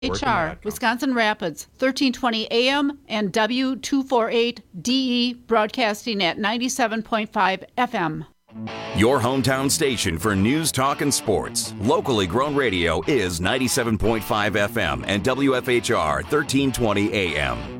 HR, Wisconsin Rapids, 1320 AM and W248DE, broadcasting at 97.5 FM. Your hometown station for news, talk, and sports. Locally grown radio is 97.5 FM and WFHR 1320 AM.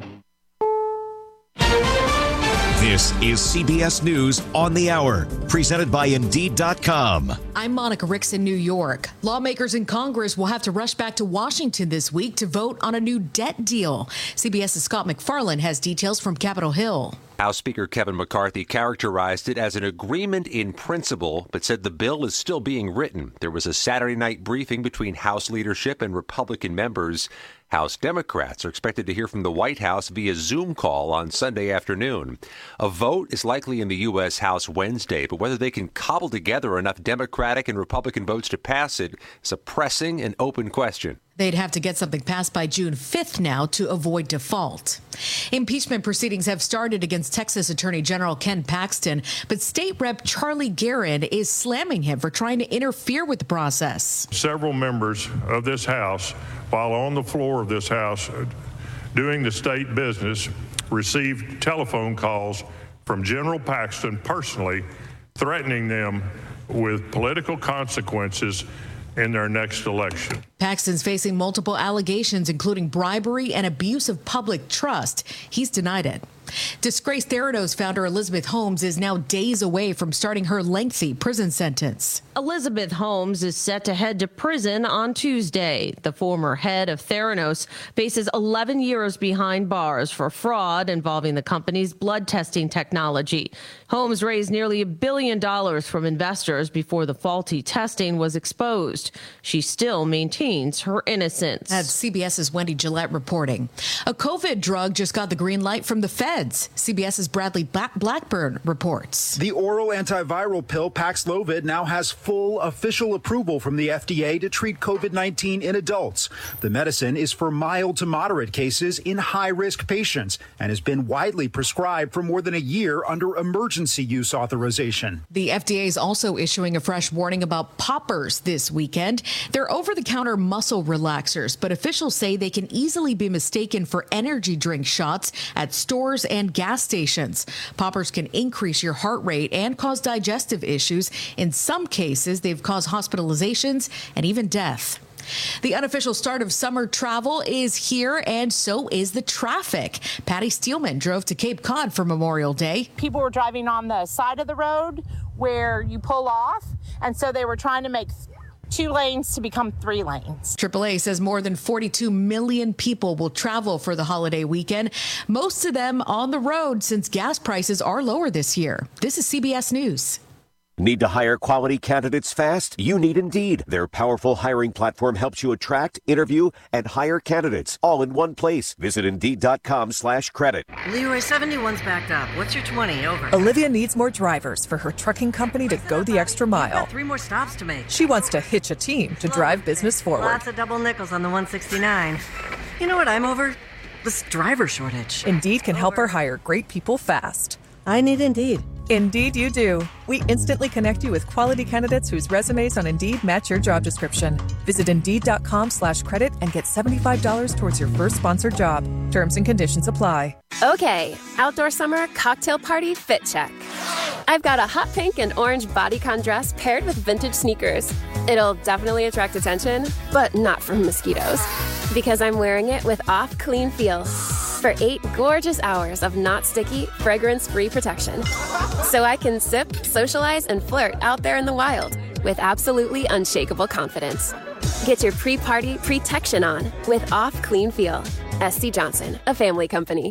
This is CBS News on the Hour, presented by Indeed.com. I'm Monica Ricks in New York. Lawmakers in Congress will have to rush back to Washington this week to vote on a new debt deal. CBS's Scott McFarland has details from Capitol Hill. House Speaker Kevin McCarthy characterized it as an agreement in principle, but said the bill is still being written. There was a Saturday night briefing between House leadership and Republican members. House Democrats are expected to hear from the White House via Zoom call on Sunday afternoon. A vote is likely in the U.S. House Wednesday, but whether they can cobble together enough Democratic and Republican votes to pass it is a pressing and open question. They'd have to get something passed by June 5th now to avoid default. Impeachment proceedings have started against Texas Attorney General Ken Paxton, but State Rep Charlie Guerin is slamming him for trying to interfere with the process. Several members of this House, while on the floor of this House doing the state business, received telephone calls from General Paxton personally, threatening them with political consequences in their next election. Paxton's facing multiple allegations, including bribery and abuse of public trust. He's denied it. Disgraced Theranos founder Elizabeth Holmes is now days away from starting her lengthy prison sentence. Elizabeth Holmes is set to head to prison on Tuesday. The former head of Theranos faces 11 years behind bars for fraud involving the company's blood testing technology. Holmes raised nearly $1 billion from investors before the faulty testing was exposed. She still maintains her innocence. That's CBS's Wendy Gillette reporting. A COVID drug just got the green light from the Fed. CBS's Bradley Blackburn reports. The oral antiviral pill Paxlovid now has full official approval from the FDA to treat COVID-19 in adults. The medicine is for mild to moderate cases in high-risk patients and has been widely prescribed for more than a year under emergency use authorization. The FDA is also issuing a fresh warning about poppers this weekend. They're over-the-counter muscle relaxers, but officials say they can easily be mistaken for energy drink shots at stores and gas stations. Poppers can increase your heart rate and cause digestive issues. In some cases, they've caused hospitalizations and even death. The unofficial start of summer travel is here, and so is the traffic. Patty Steelman drove to Cape Cod for Memorial Day. People were driving on the side of the road where you pull off, and so they were trying to make 2 lanes to become 3 lanes. AAA says more than 42 million people will travel for the holiday weekend, most of them on the road since gas prices are lower this year. This is CBS News. Need to hire quality candidates fast? You need Indeed. Their powerful hiring platform helps you attract, interview, and hire candidates all in one place. Visit Indeed.com/credit. Leroy, 71's backed up. What's your 20? Over. Olivia needs more drivers for her trucking company to go the extra mile. 3 more stops to make. She wants to hitch a team to drive business forward. Lots of double nickels on the 169. You know what I'm over? This driver shortage. Indeed can help her hire great people fast. I need Indeed. Indeed you do. We instantly connect you with quality candidates whose resumes on Indeed match your job description. Visit Indeed.com/credit and get $75 towards your first sponsored job. Terms and conditions apply. Okay, outdoor summer cocktail party fit check. I've got a hot pink and orange bodycon dress paired with vintage sneakers. It'll definitely attract attention, but not from mosquitoes, because I'm wearing it with Off Clean Feel for 8 gorgeous hours of not sticky, fragrance-free protection. So I can sip, socialize, and flirt out there in the wild with absolutely unshakable confidence. Get your pre-party protection on with Off Clean Feel. SC Johnson, a family company.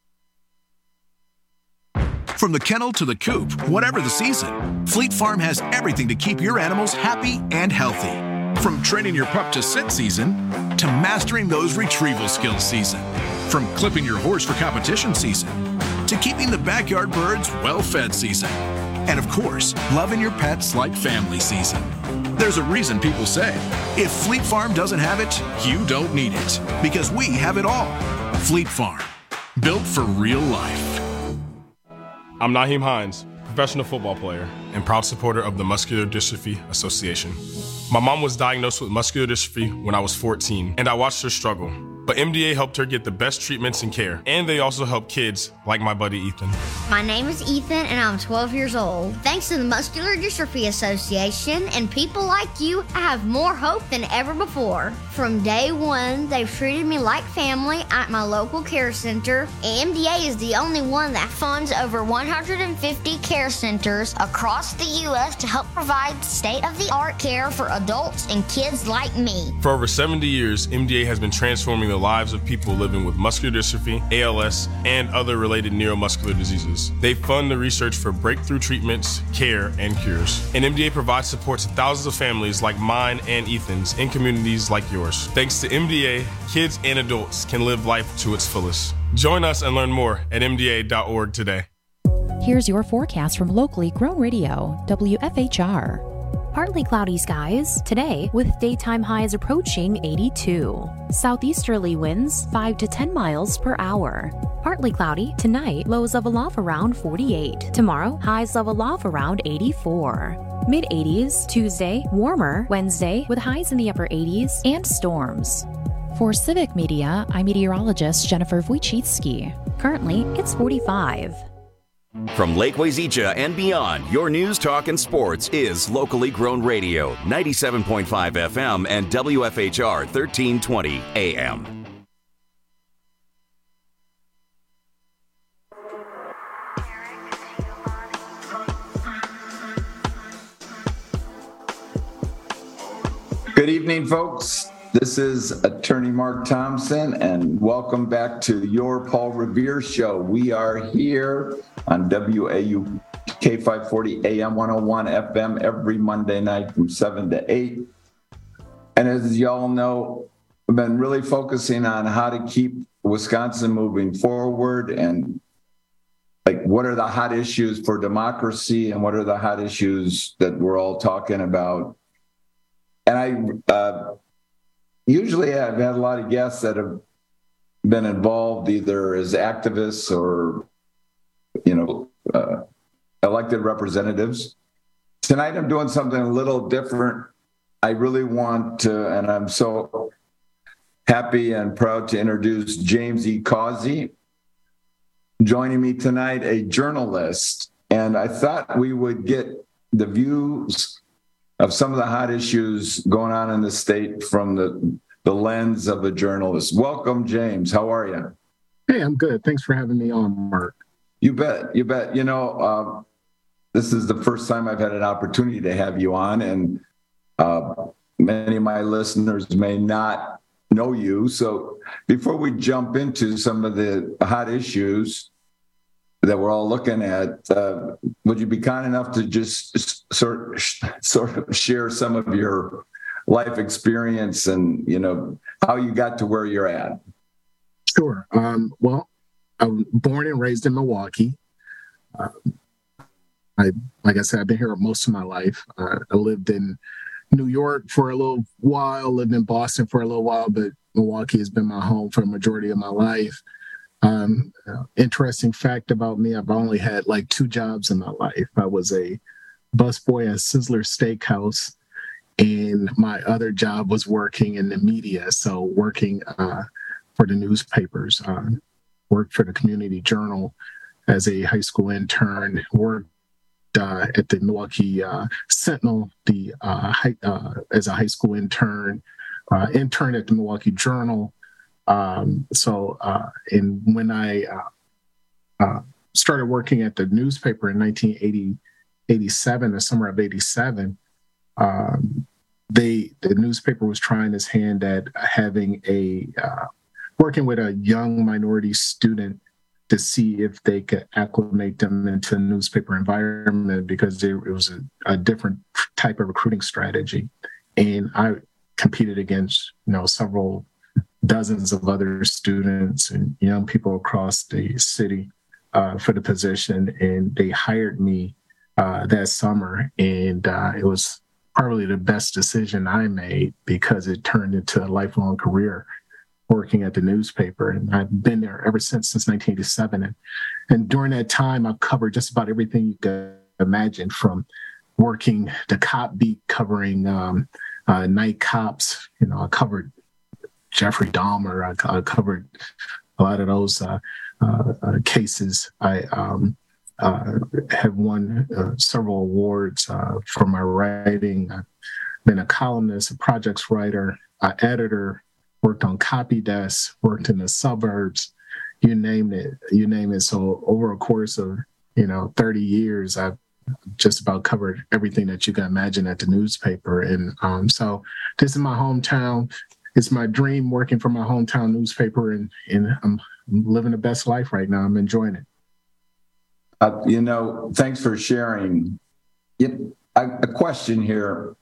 From the kennel to the coop, whatever the season, Fleet Farm has everything to keep your animals happy and healthy. From training your pup to sit season to mastering those retrieval skills season. From clipping your horse for competition season to keeping the backyard birds well-fed season. And of course, loving your pets like family season. There's a reason people say, if Fleet Farm doesn't have it, you don't need it. Because we have it all. Fleet Farm, built for real life. I'm Naheem Hines, professional football player and proud supporter of the Muscular Dystrophy Association. My mom was diagnosed with muscular dystrophy when I was 14, and I watched her struggle. But MDA helped her get the best treatments and care, and they also help kids like my buddy Ethan. My name is Ethan, and I'm 12 years old. Thanks to the Muscular Dystrophy Association and people like you, I have more hope than ever before. From day one, they've treated me like family at my local care center. MDA is the only one that funds over 150 care centers across the U.S. to help provide state-of-the-art care for adults and kids like me. For over 70 years, MDA has been transforming the lives of people living with muscular dystrophy, ALS, and other related neuromuscular diseases. They fund the research for breakthrough treatments, care, and cures. And MDA provides support to thousands of families like mine and Ethan's in communities like yours. Thanks to MDA, kids and adults can live life to its fullest. Join us and learn more at MDA.org today. Here's your forecast from locally grown radio, WFHR. Partly cloudy skies today with daytime highs approaching 82. Southeasterly winds 5 to 10 miles per hour. Partly cloudy tonight, lows level off around 48. Tomorrow, highs level off around 84. Mid-80s Tuesday, warmer Wednesday with highs in the upper 80s and storms. For Civic Media, I'm meteorologist Jennifer Wojcicki. Currently, it's 45. From Lake Wazeecha and beyond, your news, talk, and sports is locally grown radio, 97.5 FM and WFHR 1320 AM. Good evening, folks. This is Attorney Mark Thompson, and welcome back to your Paul Revere Show. We are here on WAU K540 AM 101 FM every Monday night from 7 to 8. And as y'all know, I've been really focusing on how to keep Wisconsin moving forward and like what are the hot issues for democracy and what are the hot issues that we're all talking about. And usually I've had a lot of guests that have been involved either as activists or, elected representatives. Tonight I'm doing something a little different. I really want to, and I'm so happy and proud to introduce James E. Causey. Joining me tonight, a journalist. And I thought we would get the views of some of the hot issues going on in the state from the lens of a journalist. Welcome, James. How are you? Hey, I'm good. Thanks for having me on, Mark. You bet. You bet. This is the first time I've had an opportunity to have you on, and many of my listeners may not know you. So before we jump into some of the hot issues that we're all looking at, would you be kind enough to just sort of share some of your life experience and, how you got to where you're at? Sure. Well, I'm born and raised in Milwaukee. Like I said, I've been here most of my life. I lived in New York for a little while, lived in Boston for a little while, but Milwaukee has been my home for the majority of my life. Interesting fact about me, I've only had like 2 jobs in my life. I was a busboy at Sizzler Steakhouse, and my other job was working in the media. So working for the newspapers, worked for the Community Journal as a high school intern, worked at the Milwaukee Sentinel as a high school intern, interned at the Milwaukee Journal. And when I started working at the newspaper in 1987, the summer of 87, the newspaper was trying its hand at having working with a young minority student to see if they could acclimate them into a newspaper environment because it was a different type of recruiting strategy. And I competed against, several dozens of other students and young people across the city for the position. And they hired me that summer. And it was probably the best decision I made because it turned into a lifelong career working at the newspaper. And I've been there ever since 1987. And during that time, I've covered just about everything you could imagine, from working the cop beat, covering Night Cops. I covered Jeffrey Dahmer. I covered a lot of those cases. I have won several awards for my writing. I've been a columnist, a projects writer, an editor, worked on copy desks, worked in the suburbs, you name it. So over a course of 30 years, I've just about covered everything that you can imagine at the newspaper. And so this is my hometown. It's my dream working for my hometown newspaper, and I'm living the best life right now. I'm enjoying it. Thanks for sharing. A question here.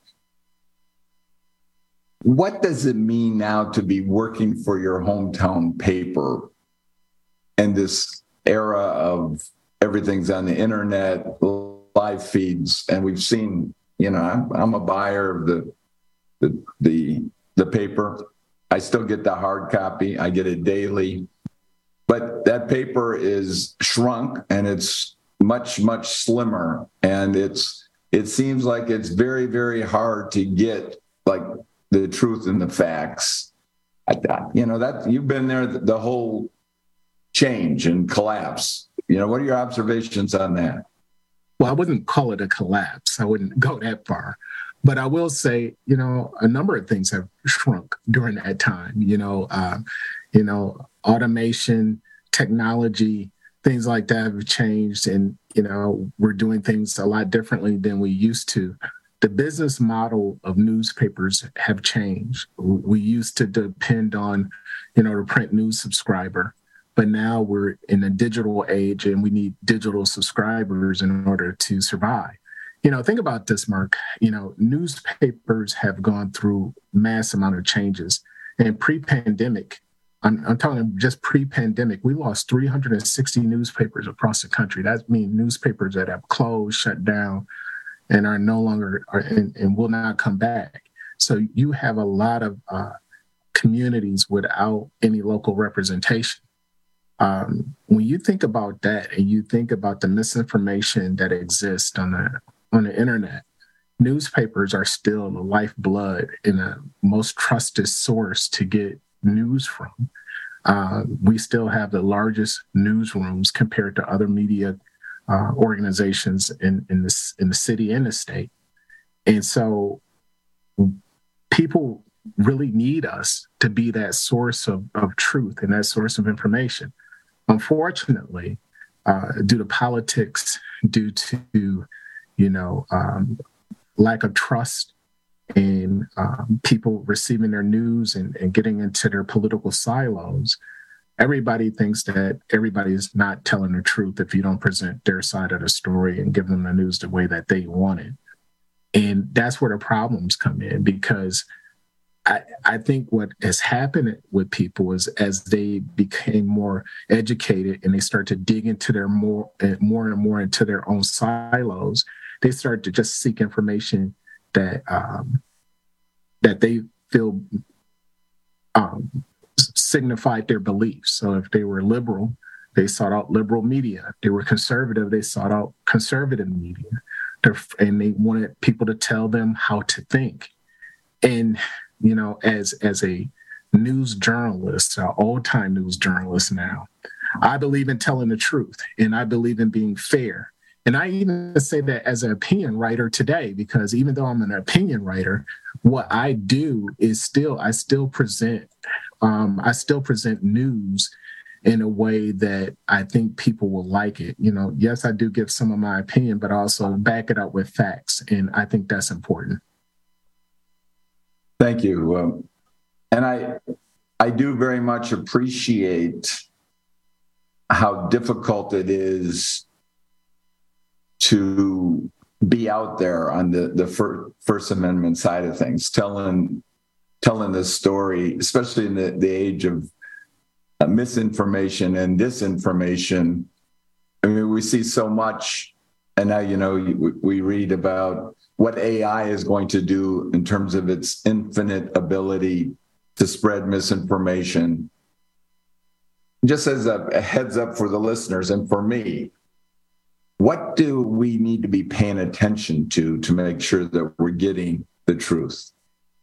What does it mean now to be working for your hometown paper in this era of everything's on the internet, live feeds, and we've seen, I'm a buyer of the paper. I still get the hard copy. I get it daily. But that paper is shrunk and it's much, much slimmer. And it seems like it's very, very hard to get the truth and the facts. That you've been there, the whole change and collapse. What are your observations on that? Well, I wouldn't call it a collapse. I wouldn't go that far. But I will say, a number of things have shrunk during that time. Automation, technology, things like that have changed. And, we're doing things a lot differently than we used to. The business model of newspapers have changed. We used to depend on, the print news subscriber. But now we're in a digital age and we need digital subscribers in order to survive. Think about this, Mark. Newspapers have gone through mass amount of changes. And pre-pandemic, I'm talking just pre-pandemic, we lost 360 newspapers across the country. That means newspapers that have closed, shut down, and are no longer and will not come back. So you have a lot of communities without any local representation. When you think about that and you think about the misinformation that exists on the internet, newspapers are still the lifeblood and the most trusted source to get news from. We still have the largest newsrooms compared to other media organizations in the city and the state. And so people really need us to be that source of truth and that source of information. Unfortunately, due to politics, due to lack of trust and people receiving their news and getting into their political silos, everybody thinks that everybody's not telling the truth if you don't present their side of the story and give them the news the way that they want it. And that's where the problems come in, because I think what has happened with people is as they became more educated and they start to dig into their more and more into their own silos, they start to just seek information that they feel signified their beliefs. So if they were liberal, they sought out liberal media. If they were conservative, they sought out conservative media. And they wanted people to tell them how to think. And as a news journalist, an old-time news journalist now, I believe in telling the truth, and I believe in being fair. And I even say that as an opinion writer today, because even though I'm an opinion writer, what I do is I still present news in a way that I think people will like it. Yes, I do give some of my opinion, but also back it up with facts. And I think that's important. Thank you. And I do very much appreciate how difficult it is to be out there on the First Amendment side of things, telling this story, especially in the age of misinformation and disinformation. I mean, we see so much, and now, we read about what AI is going to do in terms of its infinite ability to spread misinformation. Just as a heads up for the listeners and for me, what do we need to be paying attention to make sure that we're getting the truth?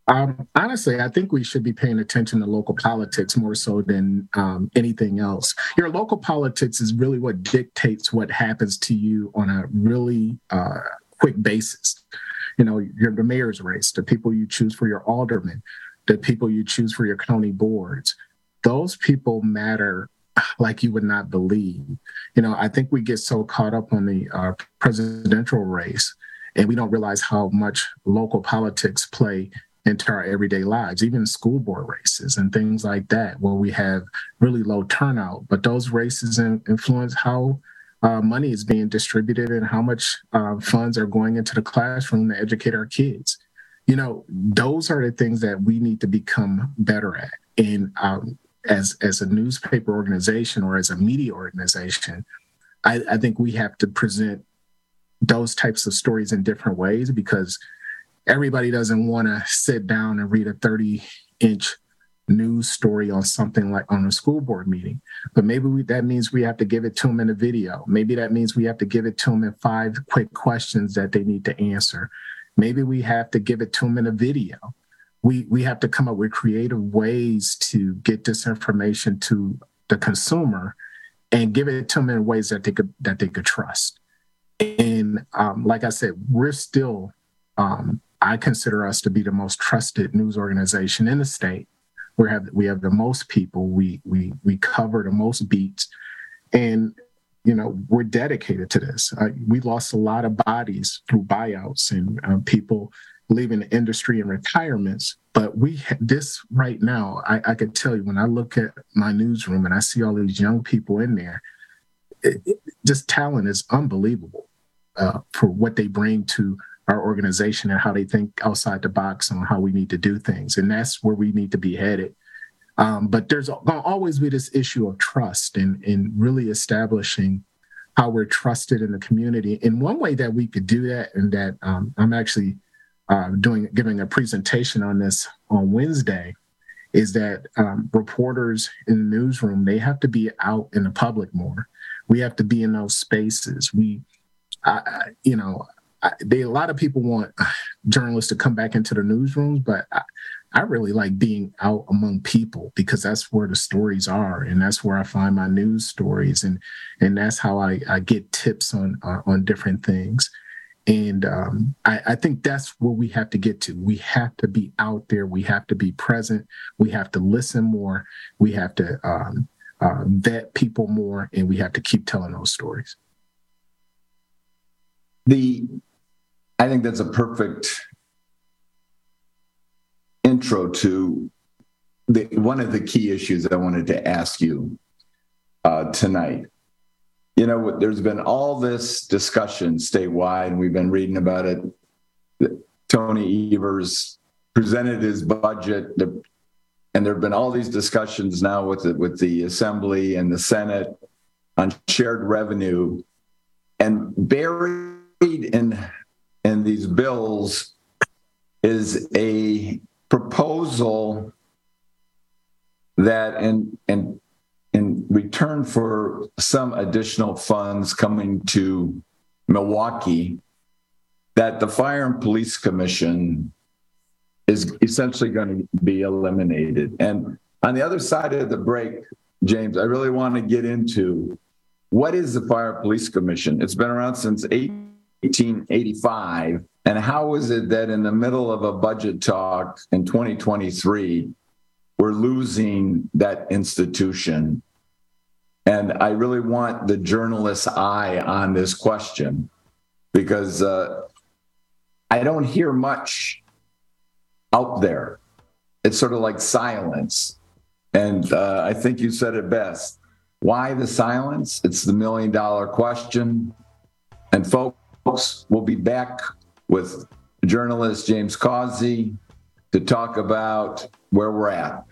Honestly, I think we should be paying attention to local politics more so than anything else. Your local politics is really what dictates what happens to you on a really quick basis. You know, the mayor's race, the people you choose for your aldermen, the people you choose for your county boards, those people matter like you would not believe. You know, I think we get so caught up on the presidential race, and we don't realize how much local politics play into our everyday lives, even school board races and things like that, where we have really low turnout. But those races influence how money is being distributed and how much funds are going into the classroom to educate our kids. You know, those are the things that we need to become better at. And as a newspaper organization or as a media organization, I think we have to present those types of stories in different ways, because everybody doesn't want to sit down and read a 30-inch news story on something like on a school board meeting. But maybe that means we have to give it to them in a video. Maybe that means we have to give it to them in 5 quick questions that they need to answer. Maybe we have to give it to them in a video. We have to come up with creative ways to get this information to the consumer and give it to them in ways that they could trust. And like I said, we're still, I consider us to be the most trusted news organization in the state. We have the most people. We cover the most beats, and you know, we're dedicated to this. We lost a lot of bodies through buyouts and people leaving the industry and retirements. But this right now, I could tell you, when I look at my newsroom and I see all these young people in there, just talent is unbelievable for what they bring to our organization and how they think outside the box on how we need to do things. And that's where we need to be headed. But there's going to always be this issue of trust and really establishing how we're trusted in the community. And one way that we could do that, and that I'm actually giving a presentation on this on Wednesday, is that reporters in the newsroom, they have to be out in the public more. We have to be in those spaces. A lot of people want journalists to come back into the newsrooms, but I really like being out among people, because that's where the stories are, and that's where I find my news stories, and that's how I get tips on different things. And I think that's where we have to get to. We have to be out there. We have to be present. We have to listen more. We have to vet people more, and we have to keep telling those stories. I think that's a perfect intro to one of the key issues I wanted to ask you tonight. You know, there's been all this discussion statewide, and we've been reading about it. Tony Evers presented his budget, and there have been all these discussions now with the Assembly and the Senate on shared revenue, and buried in these bills is a proposal that in return for some additional funds coming to Milwaukee, that the Fire and Police Commission is essentially going to be eliminated. And on the other side of the break, James, I really want to get into what is the Fire Police Commission? It's been around since 1885. And how is it that in the middle of a budget talk in 2023, we're losing that institution? And I really want the journalist's eye on this question, because I don't hear much out there. It's sort of like silence. And I think you said it best. Why the silence? It's the $1 million question. And folks, we'll be back with journalist James Causey to talk about where we're at.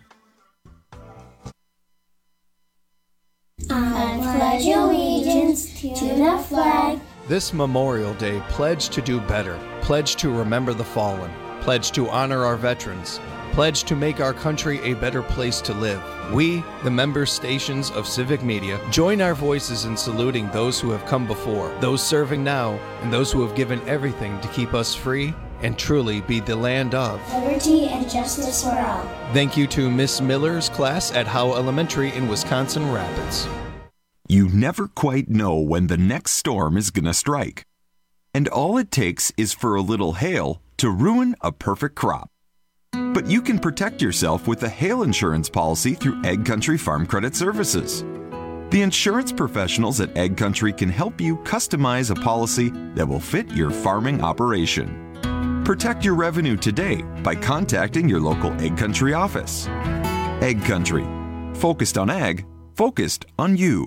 I pledge allegiance to the flag. This Memorial Day, pledge to do better. Pledge to remember the fallen. Pledge to honor our veterans. Pledge to make our country a better place to live. We, the member stations of Civic Media, join our voices in saluting those who have come before, those serving now, and those who have given everything to keep us free and truly be the land of liberty and justice for all. Thank you to Miss Miller's class at Howe Elementary in Wisconsin Rapids. You never quite know when the next storm is going to strike. And all it takes is for a little hail to ruin a perfect crop. But you can protect yourself with a hail insurance policy through Egg Country Farm Credit Services. The insurance professionals at Egg Country can help you customize a policy that will fit your farming operation. Protect your revenue today by contacting your local Egg Country office. Egg Country. Focused on ag, focused on you.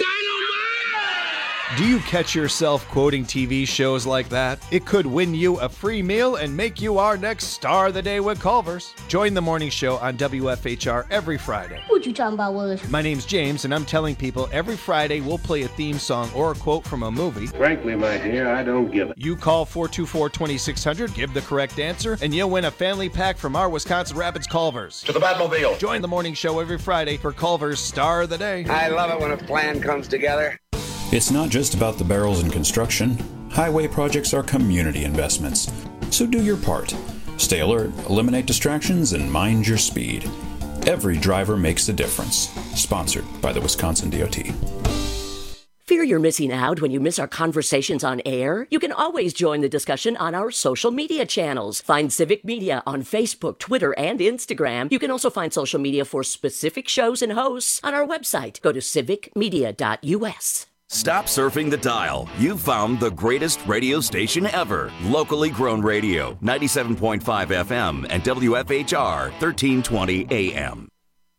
Do you catch yourself quoting TV shows like that? It could win you a free meal and make you our next star of the day with Culver's. Join the morning show on WFHR every Friday. What you talking about, Willis? My name's James, and I'm telling people every Friday we'll play a theme song or a quote from a movie. Frankly, my dear, I don't give it. You call 424-2600, give the correct answer, and you'll win a family pack from our Wisconsin Rapids Culver's. To the Batmobile. Join the morning show every Friday for Culver's Star of the Day. I love it when a plan comes together. It's not just about the barrels in construction. Highway projects are community investments. So do your part. Stay alert, eliminate distractions, and mind your speed. Every driver makes a difference. Sponsored by the Wisconsin DOT. Fear you're missing out when you miss our conversations on air? You can always join the discussion on our social media channels. Find Civic Media on Facebook, Twitter, and Instagram. You can also find social media for specific shows and hosts on our website. Go to civicmedia.us. Stop surfing the dial. You've found the greatest radio station ever. Locally grown radio, 97.5 FM and WFHR, 1320 AM.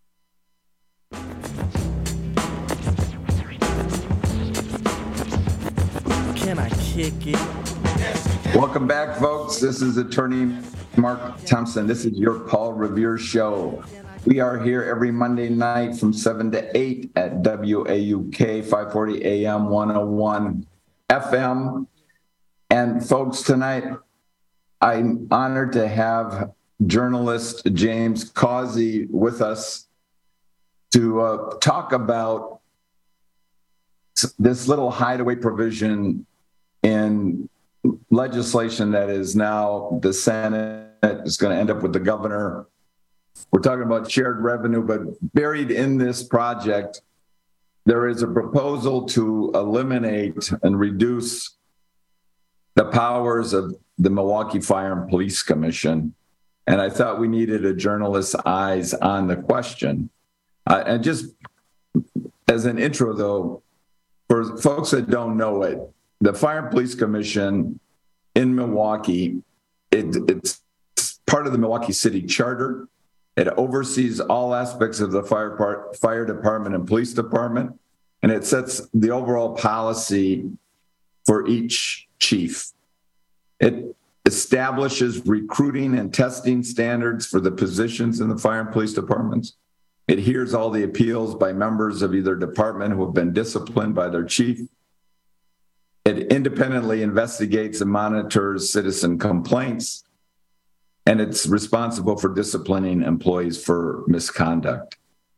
Can I kick it? Welcome back, folks. This is Attorney Mark Thompson. This is your Paul Revere Show. We are here every Monday night from 7 to 8 at WAUK 540 AM 101 FM. And folks, tonight I'm honored to have journalist James Causey with us to talk about this little hideaway provision in legislation that is now the Senate is going to end up with the governor. We're talking about shared revenue, but buried in this project, there is a proposal to eliminate and reduce the powers of the Milwaukee Fire and Police Commission. And I thought we needed a journalist's eyes on the question. And just as an intro, though, for folks that don't know it, the Fire and Police Commission in Milwaukee, it's part of the Milwaukee City Charter. It oversees all aspects of the fire department and police department, and it sets the overall policy for each chief. It establishes recruiting and testing standards for the positions in the fire and police departments. It hears all the appeals by members of either department who have been disciplined by their chief. It independently investigates and monitors citizen complaints, and it's responsible for disciplining employees for misconduct.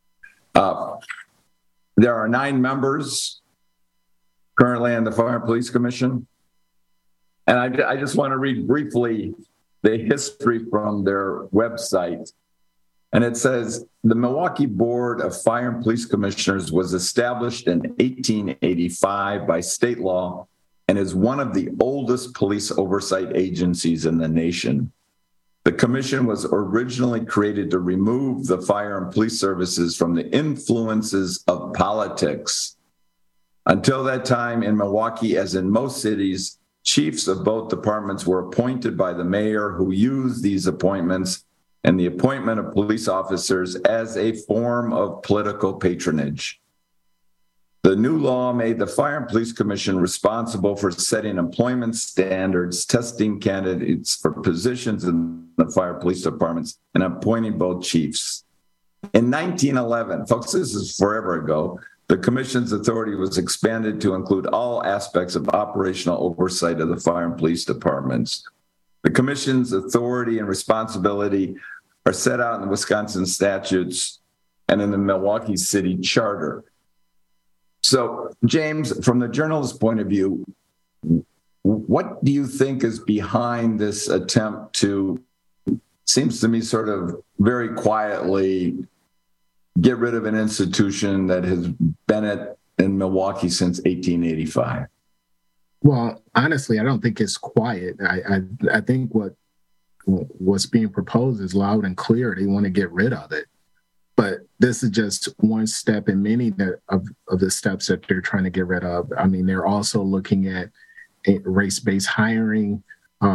There are 9 members currently on the Fire and Police Commission. And I just want to read briefly the history from their website. And it says, the Milwaukee Board of Fire and Police Commissioners was established in 1885 by state law and is one of the oldest police oversight agencies in the nation. The commission was originally created to remove the fire and police services from the influences of politics. Until that time in Milwaukee, as in most cities, chiefs of both departments were appointed by the mayor, who used these appointments and the appointment of police officers as a form of political patronage. The new law made the Fire and Police Commission responsible for setting employment standards, testing candidates for positions in the fire police departments, and appointing both chiefs. In 1911, folks, this is forever ago, the commission's authority was expanded to include all aspects of operational oversight of the fire and police departments. The commission's authority and responsibility are set out in the Wisconsin statutes and in the Milwaukee City Charter. So, James, from the journalist's point of view, what do you think is behind this attempt to, seems to me, sort of very quietly get rid of an institution that has been in Milwaukee since 1885? Well, honestly, I don't think it's quiet. I think what's being proposed is loud and clear. They want to get rid of it. But this is just one step in many of the steps that they're trying to get rid of. I mean, they're also looking at race-based hiring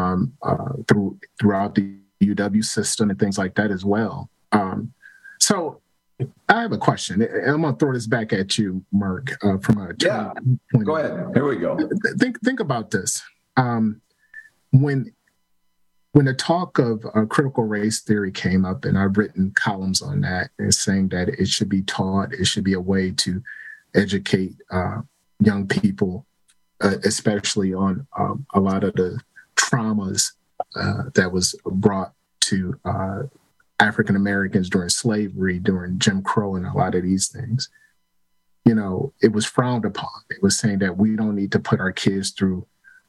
throughout the UW system and things like that as well. So I have a question. I'm going to throw this back at you, Mark, from a point. Go ahead. Here we go. Think about this. When the talk of critical race theory came up, and I've written columns on that, and saying that it should be taught, it should be a way to educate young people, especially on a lot of the traumas that was brought to African Americans during slavery, during Jim Crow, and a lot of these things. You know, it was frowned upon. It was saying that we don't need to put our kids through,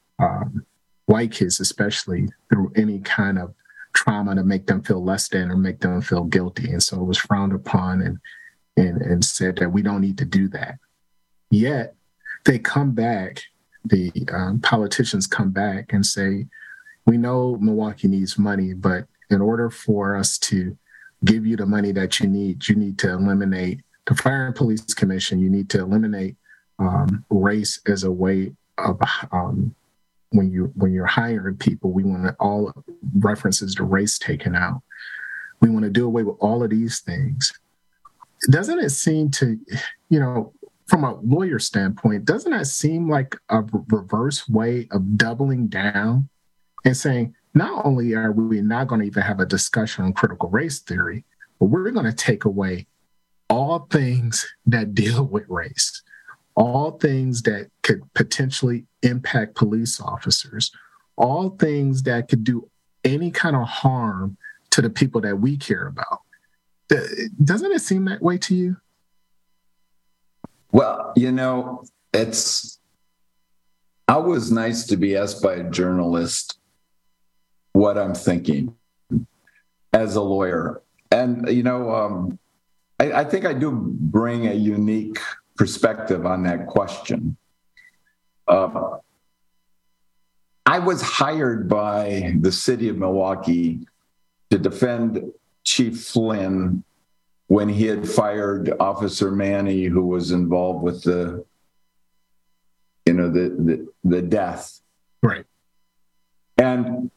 white kids especially, through any kind of trauma to make them feel less than or make them feel guilty. And so it was frowned upon and said that we don't need to do that. Yet they come back, the politicians come back and say, we know Milwaukee needs money, but in order for us to give you the money that you need to eliminate the Fire and Police Commission. You need to eliminate race as a way of when you're hiring people. We want all references to race taken out. We want to do away with all of these things. Doesn't it seem to, from a lawyer standpoint, doesn't that seem like a reverse way of doubling down and saying, not only are we not going to even have a discussion on critical race theory, but we're going to take away all things that deal with race, all things that could potentially impact police officers, all things that could do any kind of harm to the people that we care about. Doesn't it seem that way to you? Well, I was nice to be asked by a journalist what I'm thinking as a lawyer. And, I think I do bring a unique perspective on that question. I was hired by the city of Milwaukee to defend Chief Flynn when he had fired Officer Manny, who was involved with the death. Right. And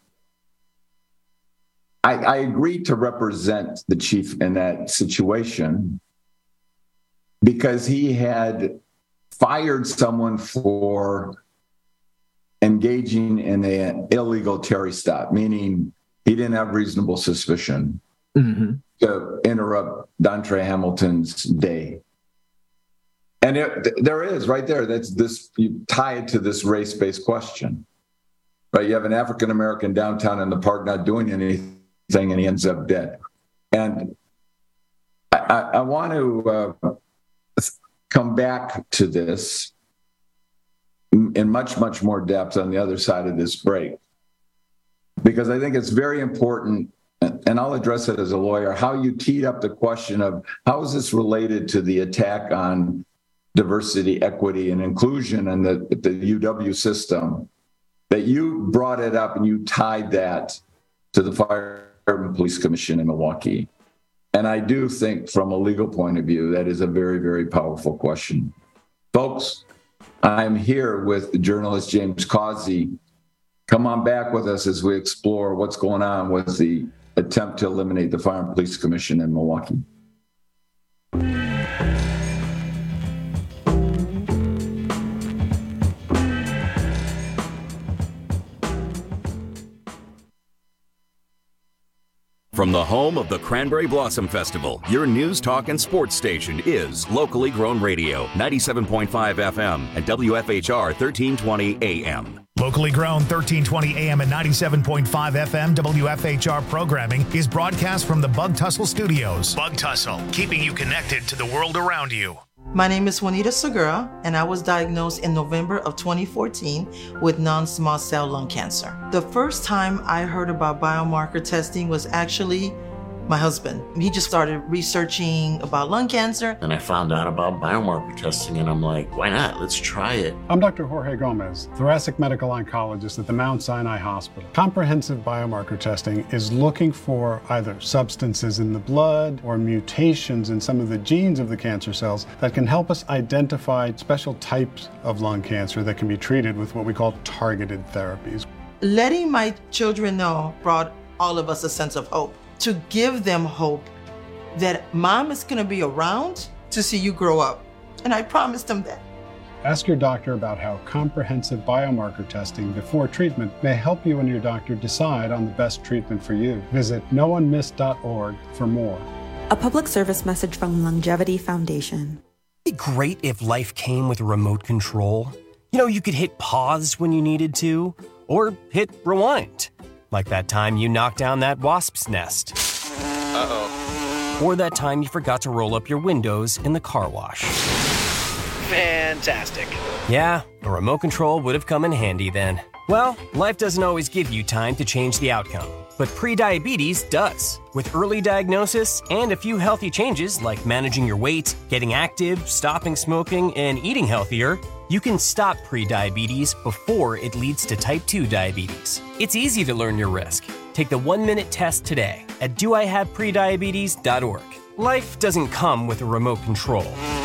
I agreed to represent the chief in that situation because he had fired someone for engaging in an illegal Terry stop, meaning he didn't have reasonable suspicion to interrupt Dontre Hamilton's day. And there is right there, that's this, you tie it to this race-based question, right? You have an African-American downtown in the park not doing anything, and he ends up dead. And I want to come back to this in much, much more depth on the other side of this break, because I think it's very important, and I'll address it as a lawyer, how you teed up the question of how is this related to the attack on diversity, equity, and inclusion and the UW system, that you brought it up and you tied that to the Fire and Police Commission in Milwaukee. And I do think from a legal point of view, that is a very, very powerful question. Folks, I'm here with journalist James Causey. Come on back with us as we explore what's going on with the attempt to eliminate the Fire and Police Commission in Milwaukee. From the home of the Cranberry Blossom Festival, your news, talk, and sports station is Locally Grown Radio, 97.5 FM and WFHR 1320 AM. Locally Grown 1320 AM and 97.5 FM WFHR programming is broadcast from the Bug Tussle Studios. Bug Tussle, keeping you connected to the world around you. My name is Juanita Segura, and I was diagnosed in November of 2014 with non-small cell lung cancer. The first time I heard about biomarker testing was actually my husband. He just started researching about lung cancer. And I found out about biomarker testing, and I'm like, why not? Let's try it. I'm Dr. Jorge Gomez, thoracic medical oncologist at the Mount Sinai Hospital. Comprehensive biomarker testing is looking for either substances in the blood or mutations in some of the genes of the cancer cells that can help us identify special types of lung cancer that can be treated with what we call targeted therapies. Letting my children know brought all of us a sense of hope. To give them hope that mom is going to be around to see you grow up. And I promised them that. Ask your doctor about how comprehensive biomarker testing before treatment may help you and your doctor decide on the best treatment for you. Visit noonemiss.org for more. A public service message from Longevity Foundation. It'd be great if life came with a remote control. You know, you could hit pause when you needed to, or hit rewind. Like that time you knocked down that wasp's nest. Uh-oh. Or that time you forgot to roll up your windows in the car wash. Fantastic. Yeah, a remote control would have come in handy then. Well, life doesn't always give you time to change the outcome, but prediabetes does. With early diagnosis and a few healthy changes like managing your weight, getting active, stopping smoking, and eating healthier, you can stop prediabetes before it leads to type 2 diabetes. It's easy to learn your risk. Take the 1-minute test today at doihaveprediabetes.org. Life doesn't come with a remote control.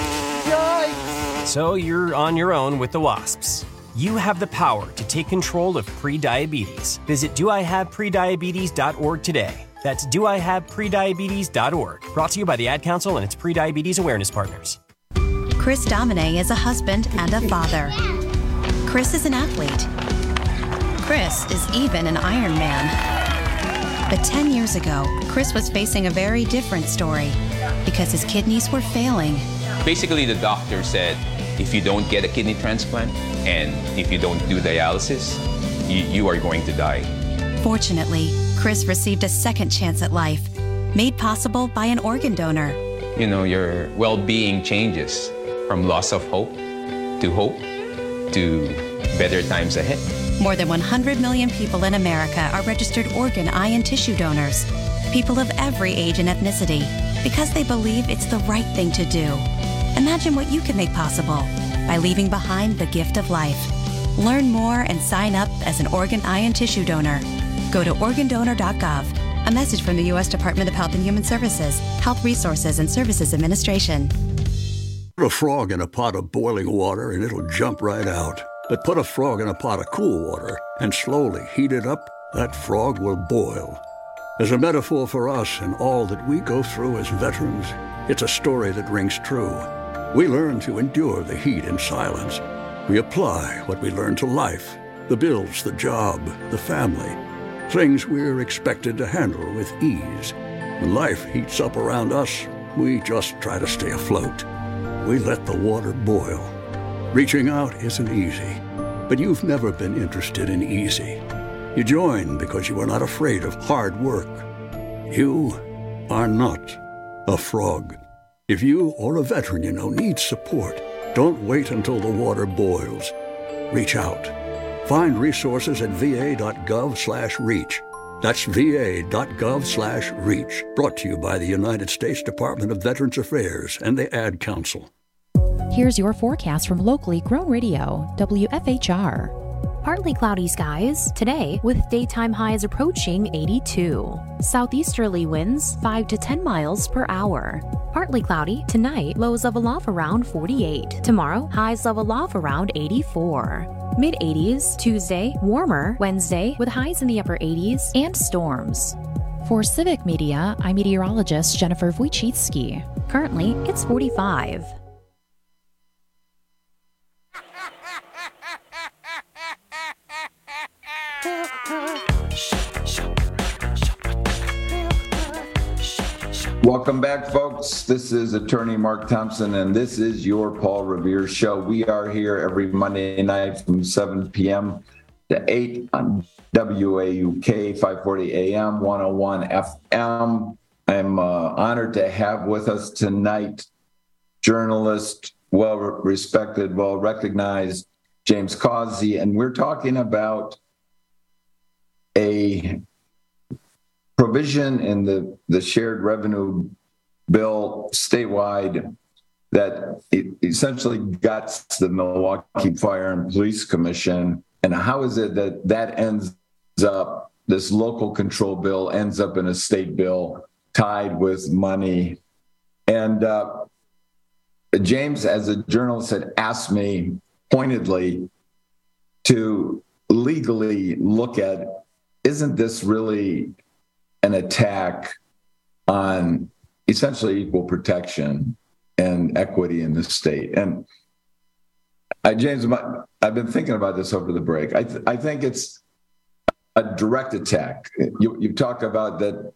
Yikes! So you're on your own with the wasps. You have the power to take control of prediabetes. Visit doihaveprediabetes.org today. That's doihaveprediabetes.org. Brought to you by the Ad Council and its prediabetes awareness partners. Chris Domine is a husband and a father. Chris is an athlete. Chris is even an Ironman. But 10 years ago, Chris was facing a very different story because his kidneys were failing. Basically, the doctor said, if you don't get a kidney transplant and if you don't do dialysis, you are going to die. Fortunately, Chris received a second chance at life, made possible by an organ donor. You know, your well-being changes from loss of hope to better times ahead. More than 100 million people in America are registered organ, eye, and tissue donors. People of every age and ethnicity, because they believe it's the right thing to do. Imagine what you can make possible by leaving behind the gift of life. Learn more and sign up as an organ, eye, and tissue donor. Go to organdonor.gov. A message from the U.S. Department of Health and Human Services, Health Resources and Services Administration. Put a frog in a pot of boiling water and it'll jump right out. But put a frog in a pot of cool water and slowly heat it up, that frog will boil. As a metaphor for us and all that we go through as veterans, it's a story that rings true. We learn to endure the heat in silence. We apply what we learn to life, the bills, the job, the family, things we're expected to handle with ease. When life heats up around us, we just try to stay afloat. We let the water boil. Reaching out isn't easy, but you've never been interested in easy. You join because you are not afraid of hard work. You are not a frog. If you or a veteran you know needs support, don't wait until the water boils. Reach out. Find resources at va.gov/reach. That's va.gov/reach. Brought to you by the United States Department of Veterans Affairs and the Ad Council. Here's your forecast from locally grown radio, WFHR. Partly cloudy skies today with daytime highs approaching 82. Southeasterly winds 5 to 10 miles per hour. Partly cloudy tonight, lows level off around 48. Tomorrow, highs level off around 84. Mid-80s Tuesday, warmer Wednesday with highs in the upper 80s and storms. For Civic Media, I'm meteorologist Jennifer Wojcicki. Currently, it's 45. Welcome back, folks. This is Attorney Mark Thompson, and this is your Paul Revere Show. We are here every Monday night from 7 p.m. to 8 on WAUK 540 AM, 101 FM. I'm honored to have with us tonight journalist, well-respected, well-recognized James Causey, and we're talking about a provision in the shared revenue bill statewide that essentially guts the Milwaukee Fire and Police Commission. And how is it that ends up, this local control bill ends up in a state bill tied with money? And James, as a journalist, had asked me pointedly to legally look at, isn't this really an attack on essentially equal protection and equity in the state? And James, I've been thinking about this over the break. I think it's a direct attack. You talk about that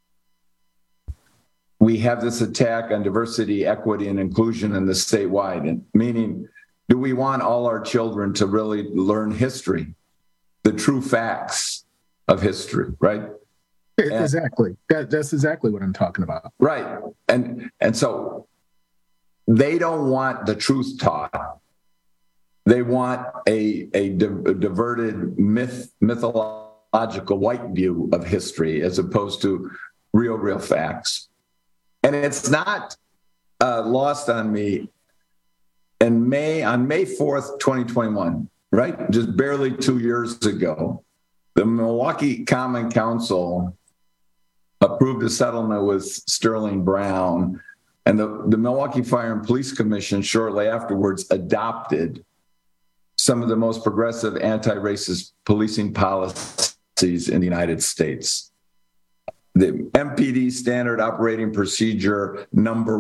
we have this attack on diversity, equity, and inclusion in the statewide, and meaning, do we want all our children to really learn history, the true facts of history, right? Exactly. That's exactly what I'm talking about. Right. And so they don't want the truth taught. They want a diverted mythological white view of history as opposed to real facts. And it's not lost on me. On May 4th, 2021, right? Just barely 2 years ago, the Milwaukee Common Council approved a settlement with Sterling Brown, and the Milwaukee Fire and Police Commission shortly afterwards adopted some of the most progressive anti-racist policing policies in the United States. The MPD Standard Operating Procedure number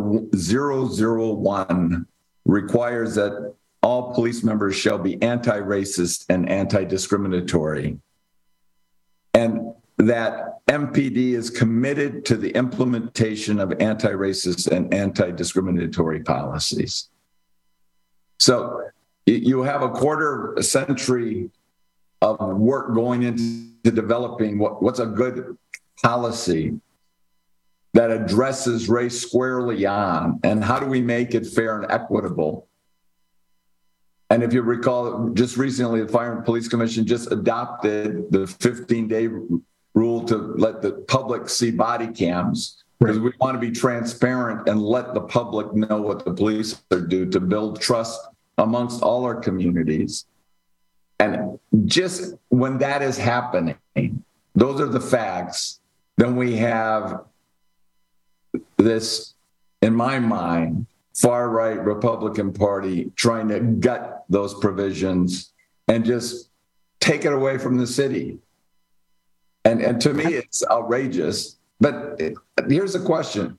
001 requires that all police members shall be anti-racist and anti-discriminatory, and that MPD is committed to the implementation of anti-racist and anti-discriminatory policies. So you have a quarter century of work going into developing what's a good policy that addresses race squarely on, and how do we make it fair and equitable? And if you recall, just recently, the Fire and Police Commission just adopted the 15-day rule to let the public see body cams, because we want to be transparent and let the public know what the police are doing to build trust amongst all our communities. And just when that is happening, those are the facts, then we have this, in my mind, far-right Republican Party trying to gut those provisions and just take it away from the city. And to me, it's outrageous. But here's the question.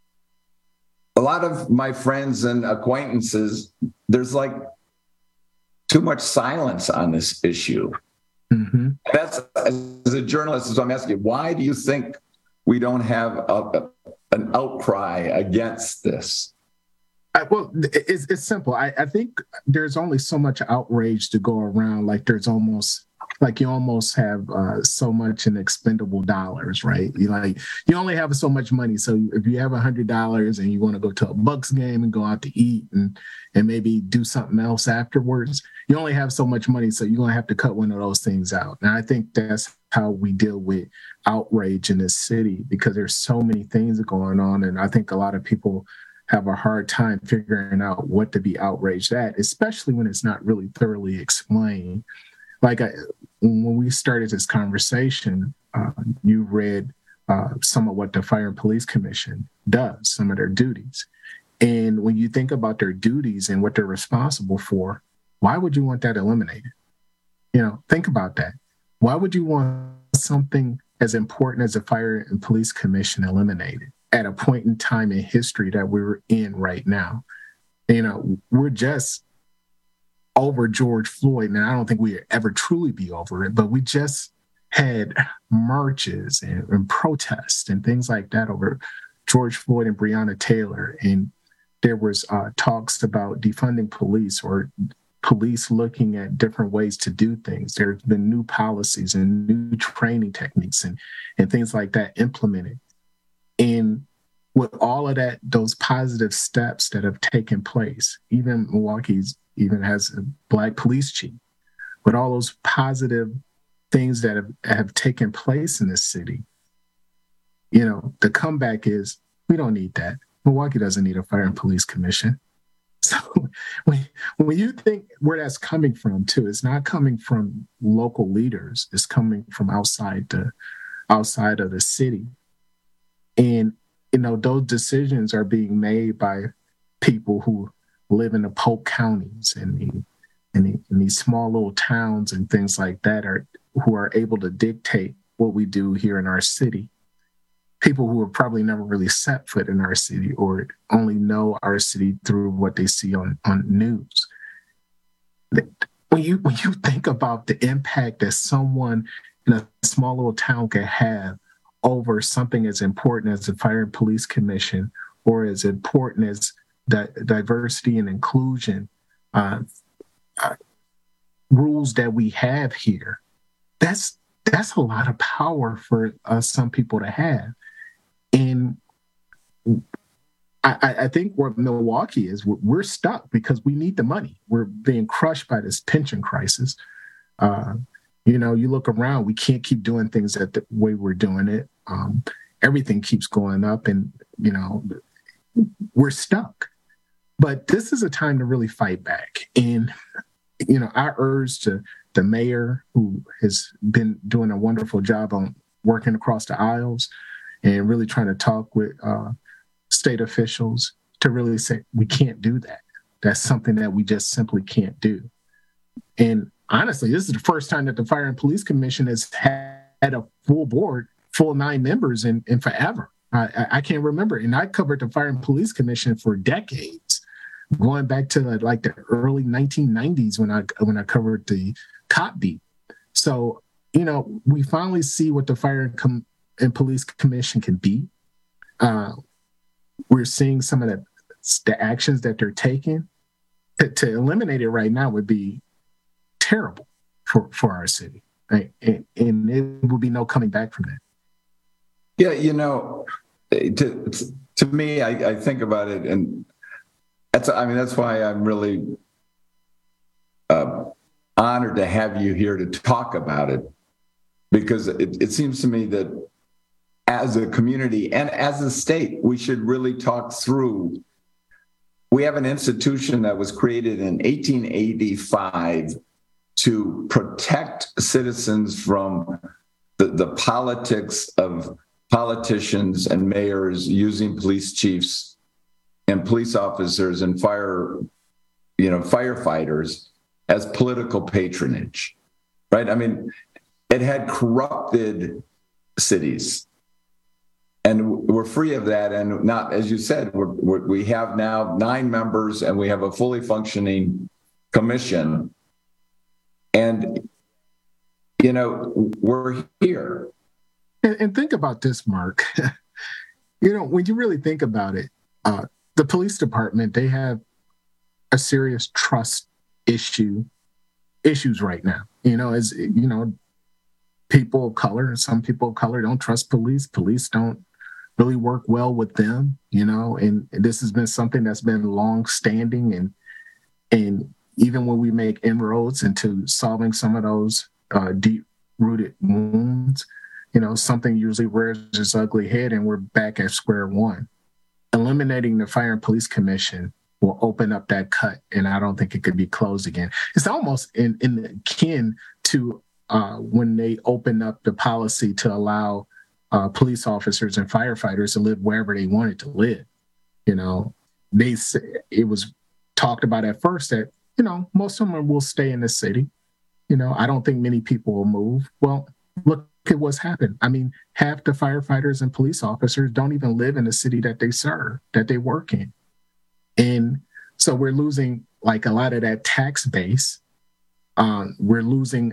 A lot of my friends and acquaintances, there's like too much silence on this issue. Mm-hmm. That's, as a journalist, so I'm asking you, why do you think we don't have an outcry against this? Well, it's simple. I think there's only so much outrage to go around. Like you almost have so much in expendable dollars, right? You only have so much money. So if you have $100 and you want to go to a Bucks game and go out to eat and maybe do something else afterwards, you only have so much money. So you're going to have to cut one of those things out. And I think that's how we deal with outrage in this city, because there's so many things going on. And I think a lot of people have a hard time figuring out what to be outraged at, especially when it's not really thoroughly explained. When we started this conversation, you read some of what the Fire and Police Commission does, some of their duties. And when you think about their duties and what they're responsible for, why would you want that eliminated? Think about that. Why would you want something as important as the Fire and Police Commission eliminated at a point in time in history that we're in right now? We're just over George Floyd, and I don't think we'll ever truly be over it, but we just had marches and protests and things like that over George Floyd and Breonna Taylor. And there was talks about defunding police or police looking at different ways to do things. There's been new policies and new training techniques and things like that implemented. And with all of that, those positive steps that have taken place, even Milwaukee's even has a Black police chief, with all those positive things that have taken place in this city, the comeback is, we don't need that. Milwaukee doesn't need a fire and police commission. So when you think where that's coming from too, it's not coming from local leaders. It's coming from outside of the city. And, those decisions are being made by people who live in the Polk counties and in these small little towns and things like that who are able to dictate what we do here in our city. People who have probably never really set foot in our city or only know our city through what they see on news. When you think about the impact that someone in a small little town can have over something as important as the Fire and Police Commission or as important as diversity and inclusion rules that we have here, that's a lot of power for some people to have. And I think where Milwaukee is, we're stuck because we need the money. We're being crushed by this pension crisis. You look around, we can't keep doing things the way we're doing it. Everything keeps going up and, we're stuck. But this is a time to really fight back. And, I urge the mayor, who has been doing a wonderful job on working across the aisles and really trying to talk with state officials to really say, we can't do that. That's something that we just simply can't do. And honestly, this is the first time that the Fire and Police Commission has had a full board, full 9 members in forever. I can't remember. And I covered the Fire and Police Commission for decades, going back to the early 1990s when I covered the cop beat. So, we finally see what the Fire and Police Commission can be. We're seeing some of the actions that they're taking. To eliminate it right now would be terrible for our city, right? And it will be no coming back from that. Yeah, to me, I think about it, and that's why I'm really honored to have you here to talk about it, because it seems to me that as a community and as a state, we should really talk through. We have an institution that was created in 1885 to protect citizens from the politics of politicians and mayors using police chiefs and police officers and firefighters as political patronage, right? I mean, it had corrupted cities. And we're free of that. And not, as you said, we have now 9 members and we have a fully functioning commission. And, we're here. And think about this, Mark. When you really think about it, the police department, they have a serious trust issues right now. People of color, some people of color don't trust police. Police don't really work well with them, and this has been something that's been long standing. And even when we make inroads into solving some of those deep rooted wounds, something usually rears its ugly head and we're back at square one. Eliminating the Fire and Police Commission will open up that cut, and I don't think it could be closed again. It's almost in akin to when they opened up the policy to allow police officers and firefighters to live wherever they wanted to live. It was talked about at first that, most of them will stay in the city. I don't think many people will move. Well, look at what's happened. I mean, half the firefighters and police officers don't even live in the city that they serve, that they work in. And so we're losing a lot of that tax base. We're losing,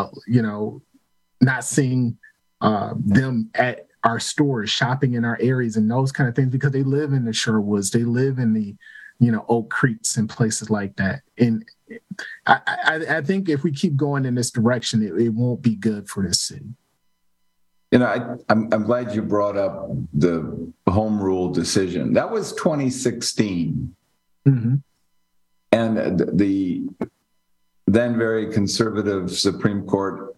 not seeing them at our stores, shopping in our areas and those kind of things, because they live in the Sherwoods, they live in the, Oak Creeks and places like that. And I think if we keep going in this direction, it won't be good for this city. I'm glad you brought up the home rule decision. That was 2016. Mm-hmm. And the then very conservative Supreme Court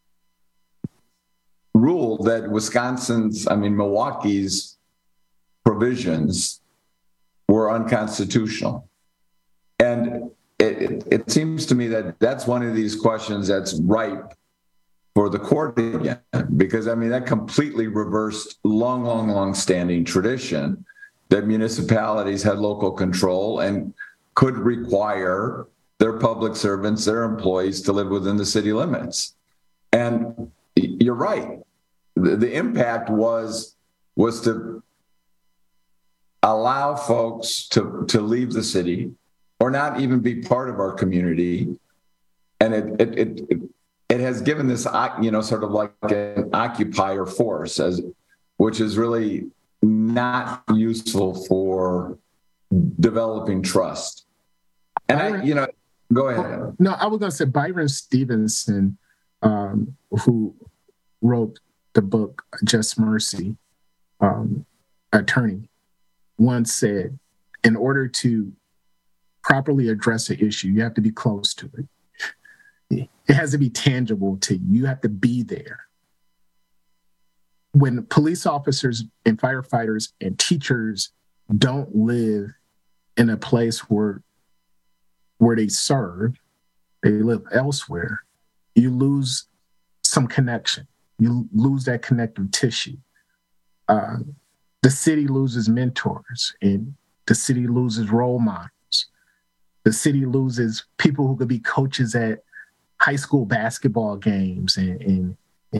ruled that Milwaukee's provisions were unconstitutional. And it seems to me that that's one of these questions that's ripe for the court again, because that completely reversed long standing tradition that municipalities had local control and could require their public servants, their employees to live within the city limits. And you're right. The impact was to allow folks to leave the city or not even be part of our community. And it has given this, sort of like an occupier force, which is really not useful for developing trust. And go ahead. No, I was going to say Byron Stevenson, who wrote the book Just Mercy, attorney, once said, in order to properly address an issue, you have to be close to it. It has to be tangible to you. You have to be there. When police officers and firefighters and teachers don't live in a place where they serve, they live elsewhere, you lose some connection. You lose that connective tissue. The city loses mentors, and the city loses role models. The city loses people who could be coaches at high school basketball games and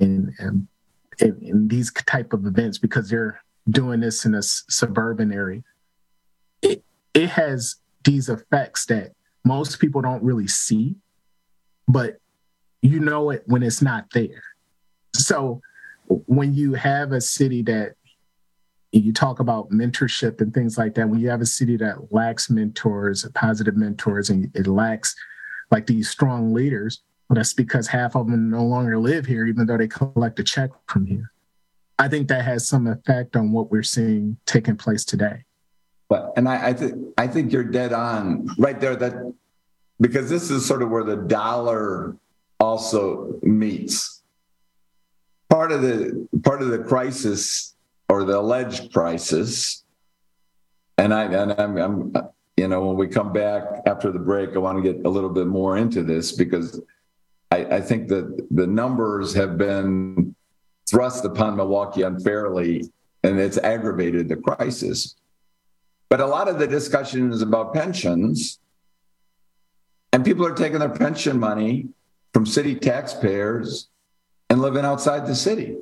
these type of events because they're doing this in a suburban area. It has these effects that most people don't really see, but you know it when it's not there. So when you have a city that you talk about mentorship and things like that, when you have a city that lacks mentors, positive mentors, and it lacks like these strong leaders, well, that's because half of them no longer live here, even though they collect a check from here. I think that has some effect on what we're seeing taking place today. And I think you're dead on right there. That because this is sort of where the dollar also meets. Part of the crisis or the alleged crisis, and I'm when we come back after the break, I want to get a little bit more into this because I think that the numbers have been thrust upon Milwaukee unfairly, and it's aggravated the crisis. But a lot of the discussion is about pensions, and people are taking their pension money from city taxpayers and living outside the city.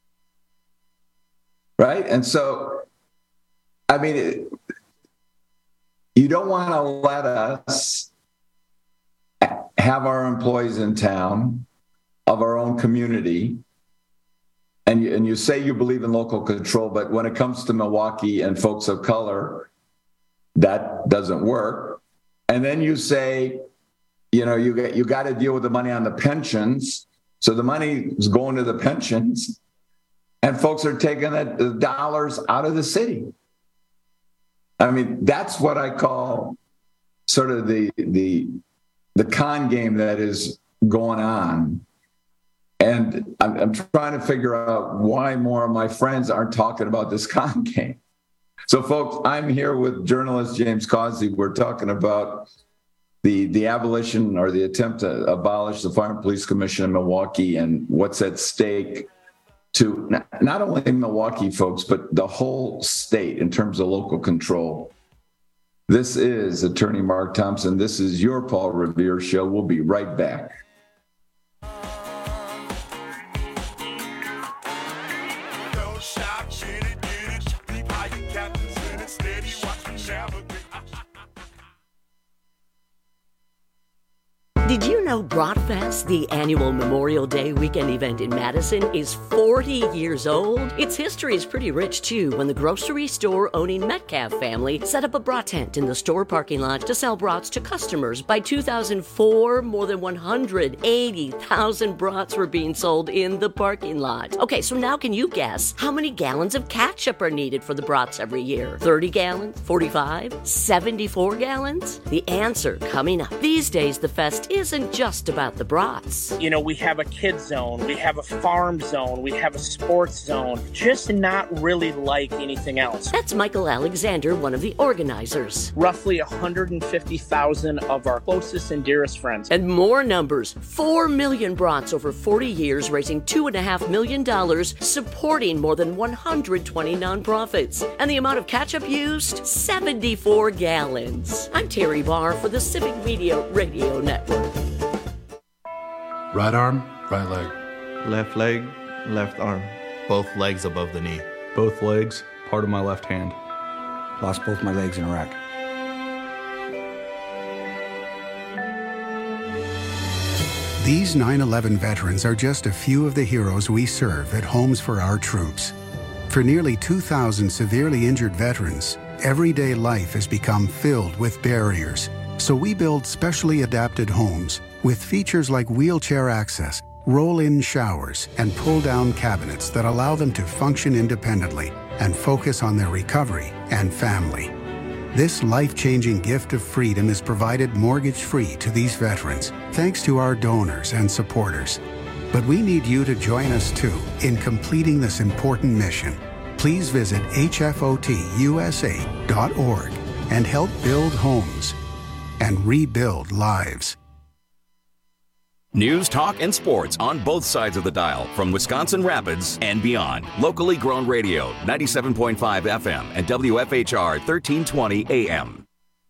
Right? And so, you don't want to let us have our employees in town of our own community. And you say you believe in local control, but when it comes to Milwaukee and folks of color, that doesn't work. And then you say, you got to deal with the money on the pensions. So the money is going to the pensions, and folks are taking the dollars out of the city. That's what I call sort of the con game that is going on. And I'm trying to figure out why more of my friends aren't talking about this con game. So, folks, I'm here with journalist James Causey. We're talking about the abolition or the attempt to abolish the Fire and Police Commission in Milwaukee and what's at stake to not only Milwaukee folks, but the whole state in terms of local control. This is Attorney Mark Thompson. This is your Paul Revere Show. We'll be right back. Did you know Bratfest, the annual Memorial Day weekend event in Madison, is 40 years old? Its history is pretty rich, too, when the grocery store-owning Metcalf family set up a brat tent in the store parking lot to sell brats to customers. By 2004, more than 180,000 brats were being sold in the parking lot. Okay, so now can you guess how many gallons of ketchup are needed for the brats every year? 30 gallons? 45? 74 gallons? The answer coming up. These days, the fest isn't just about the brats. You know, we have a kid zone, we have a farm zone, we have a sports zone, just not really like anything else. That's Michael Alexander, one of the organizers. Roughly 150,000 of our closest and dearest friends. And more numbers, 4 million brats over 40 years, raising $2.5 million, supporting more than 120 nonprofits. And the amount of ketchup used? 74 gallons. I'm Terry Barr for the Civic Media Radio Network. Right arm, right leg. Left leg, left arm. Both legs above the knee. Both legs, part of my left hand. Lost both my legs in Iraq. These 9/11 veterans are just a few of the heroes we serve at Homes for Our Troops. For nearly 2,000 severely injured veterans, everyday life has become filled with barriers. So we build specially adapted homes with features like wheelchair access, roll-in showers, and pull-down cabinets that allow them to function independently and focus on their recovery and family. This life-changing gift of freedom is provided mortgage-free to these veterans, thanks to our donors and supporters. But we need you to join us too in completing this important mission. Please visit hfotusa.org and help build homes and rebuild lives. News, talk, and sports on both sides of the dial from Wisconsin Rapids and beyond. Locally grown radio, 97.5 FM and WFHR 1320 AM.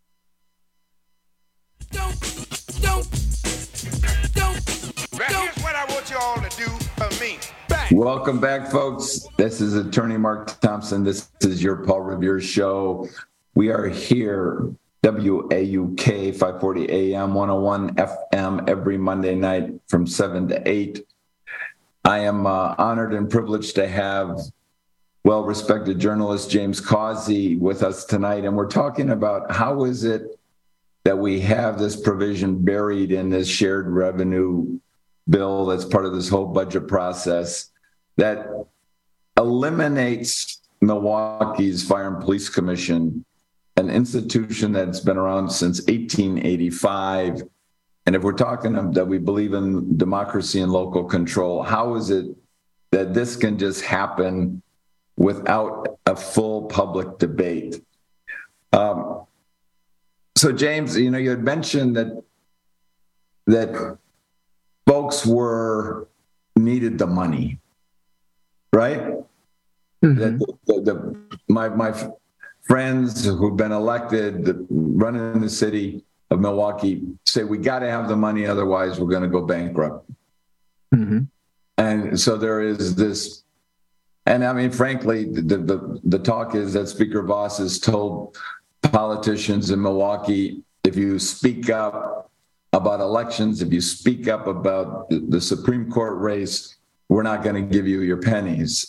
Here's what I want you all to do for me. Welcome back, folks. This is Attorney Mark Thompson. This is your Paul Revere Show. We are here, WAUK 540 AM, 101 FM, every Monday night from 7 to 8. I am honored and privileged to have well-respected journalist James Causey with us tonight, and we're talking about how is it that we have this provision buried in this shared revenue bill that's part of this whole budget process that eliminates Milwaukee's Fire and Police Commission, an institution that's been around since 1885. And if we're talking that we believe in democracy and local control, how is it that this can just happen without a full public debate? So, James, you know, you had mentioned that folks needed the money, right? Mm-hmm. My friends who've been elected, running the city of Milwaukee, say we got to have the money, otherwise we're going to go bankrupt. Mm-hmm. And so there is this, and I mean, frankly, the talk is that Speaker Voss has told politicians in Milwaukee, if you speak up about elections, if you speak up about the Supreme Court race, we're not going to give you your pennies.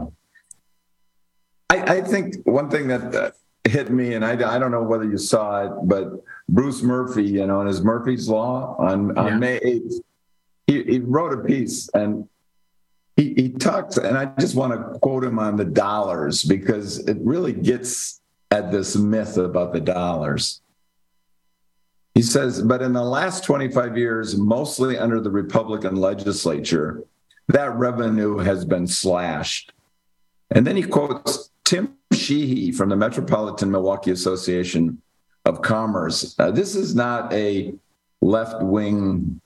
I think one thing that hit me, and I don't know whether you saw it, but Bruce Murphy, you know, in his Murphy's Law on May 8th, he wrote a piece and he talks, and I just want to quote him on the dollars because it really gets at this myth about the dollars. He says, but in the last 25 years, mostly under the Republican legislature, that revenue has been slashed. And then he quotes Tim Sheehy from the Metropolitan Milwaukee Association of Commerce. This is not a left-wing,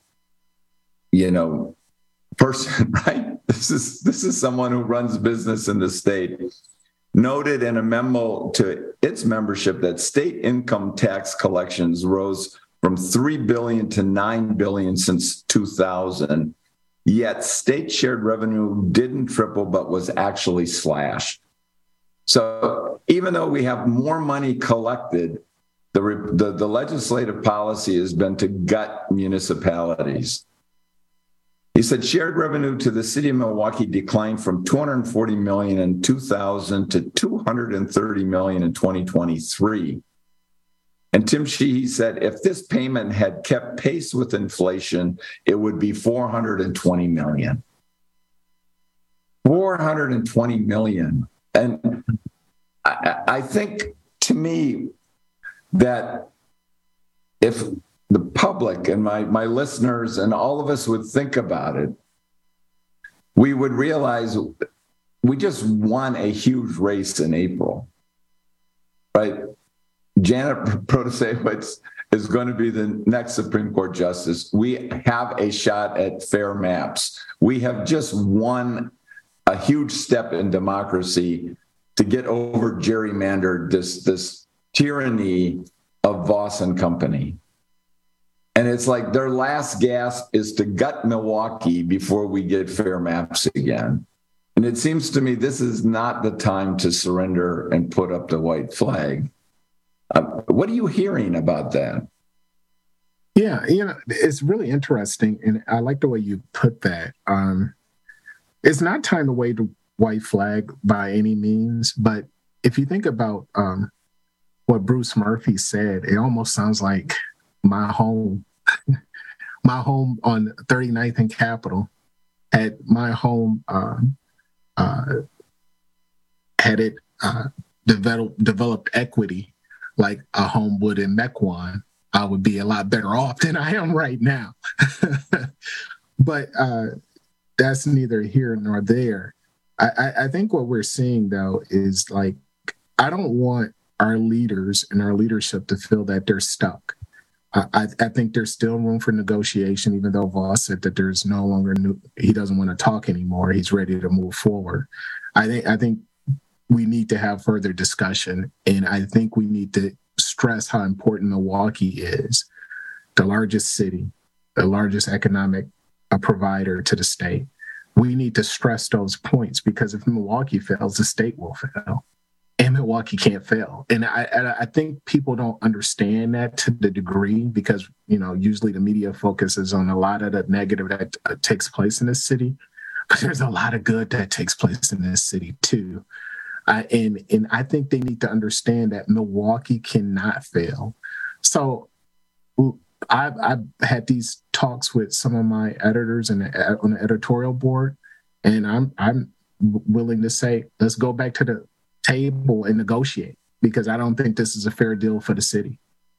person, right? This is someone who runs business in the state. Noted in a memo to its membership that state income tax collections rose from $3 billion to $9 billion since 2000. Yet state shared revenue didn't triple, but was actually slashed. So even though we have more money collected the legislative policy has been to gut municipalities. He said shared revenue to the city of Milwaukee declined from $240 million in 2000 to $230 million in 2023. And Tim Sheehy said if this payment had kept pace with inflation, it would be $420 million. $420 million. And I think, to me, that if the public and my listeners and all of us would think about it, we would realize we just won a huge race in April, right? Janet Protasiewicz is going to be the next Supreme Court justice. We have a shot at fair maps. We have just won a huge step in democracy to get over gerrymandered, this tyranny of Voss and company. And it's like their last gasp is to gut Milwaukee before we get fair maps again. And it seems to me this is not the time to surrender and put up the white flag. What are you hearing about that? Yeah, it's really interesting. And I like the way you put that. It's not time to wave the white flag by any means. But if you think about what Bruce Murphy said, it almost sounds like my home on 39th and Capitol. At my home, had it developed equity like a home would in Mequon, I would be a lot better off than I am right now. But that's neither here nor there. I think what we're seeing, though, is like, I don't want our leaders and our leadership to feel that they're stuck. I think there's still room for negotiation, even though Voss said that there's no longer he doesn't want to talk anymore. He's ready to move forward. I think we need to have further discussion, and I think we need to stress how important Milwaukee is, the largest city, the largest economic provider to the state. We need to stress those points, because if Milwaukee fails, the state will fail. And Milwaukee can't fail. And I think people don't understand that to the degree, because, usually the media focuses on a lot of the negative that takes place in this city, but there's a lot of good that takes place in this city too. And I think they need to understand that Milwaukee cannot fail. So I've had these talks with some of my editors on the editorial board, and I'm willing to say, let's go back to the table and negotiate, because I don't think this is a fair deal for the city.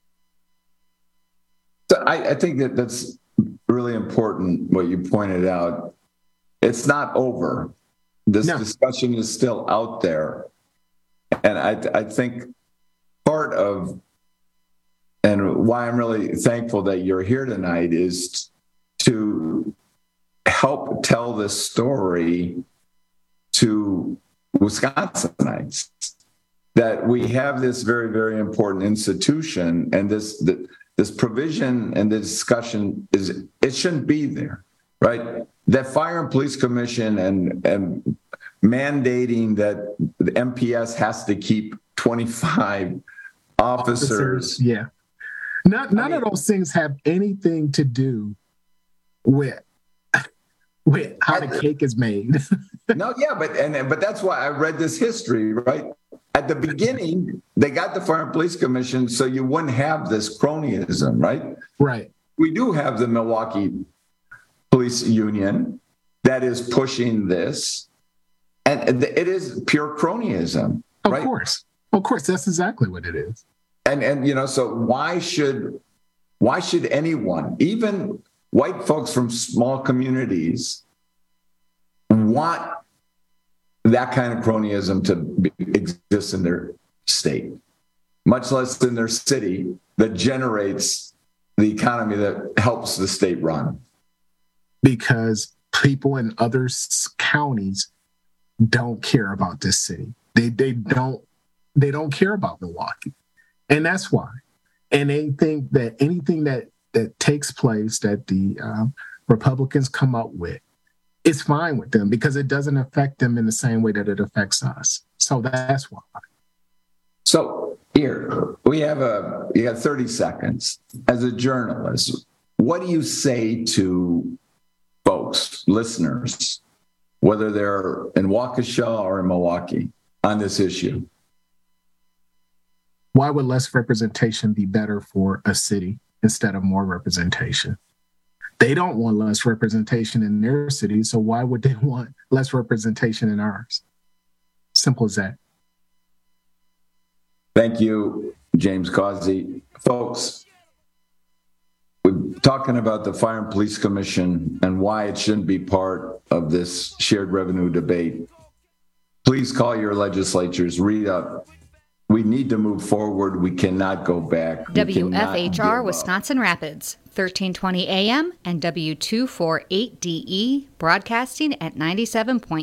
So I think that's really important what you pointed out. It's not over. This discussion is still out there. And I think part of, and why I'm really thankful that you're here tonight, is to help tell this story to Wisconsinites, that we have this very, very important institution, and this provision and the discussion it shouldn't be there, right? That Fire and Police Commission and mandating that the MPS has to keep 25 officers. Yeah. None of those things have anything to do with how the cake is made. But that's why I read this history, right? At the beginning, they got the Fire and Police Commission so you wouldn't have this cronyism, right? Right. We do have the Milwaukee Police Union that is pushing this, and it is pure cronyism. Of course, that's exactly what it is. And so why should anyone, even white folks from small communities, want that kind of cronyism to exist in their state, much less in their city that generates the economy that helps the state run? Because people in other counties don't care about this city. They don't care about Milwaukee. And that's why. And they think that anything that takes place that the Republicans come up with, it's fine with them, because it doesn't affect them in the same way that it affects us. So that's why. So Here, you got 30 seconds. As a journalist, what do you say to folks, listeners, whether they're in Waukesha or in Milwaukee, on this issue? Why would less representation be better for a city instead of more representation? They don't want less representation in their city, so why would they want less representation in ours? Simple as that. Thank you, James Causey. Folks, we're talking about the Fire and Police Commission and why it shouldn't be part of this shared revenue debate. Please call your legislatures, read up. We need to move forward. We cannot go back. WFHR Wisconsin Rapids, 1320 AM and W248DE, broadcasting at 97.5